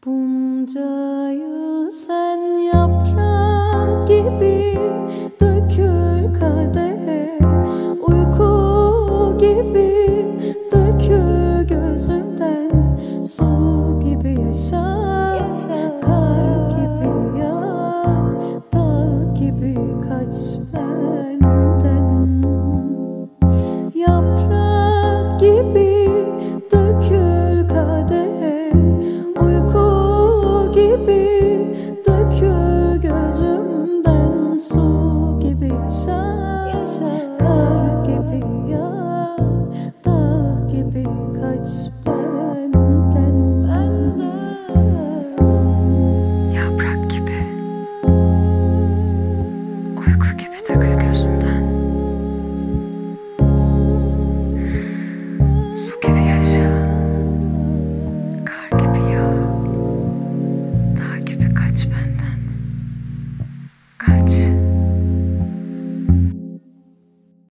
Bunca yıl sen yaprak gibi dökül kadehe, uyku gibi dökül gözümden, su gibi yaşa, kar gibi yağ, dağ gibi kaç benden. Yaprak gibi dökül kadehe, uyku gibi dökül gözümden, su gibi yaşa, kar gibi yağ, dağ gibi kaç benden. Yaprak gibi, uyku gibi dökül gözümden, su gibi yaşa, kar gibi yağ, dağ gibi kaç benden, kaç.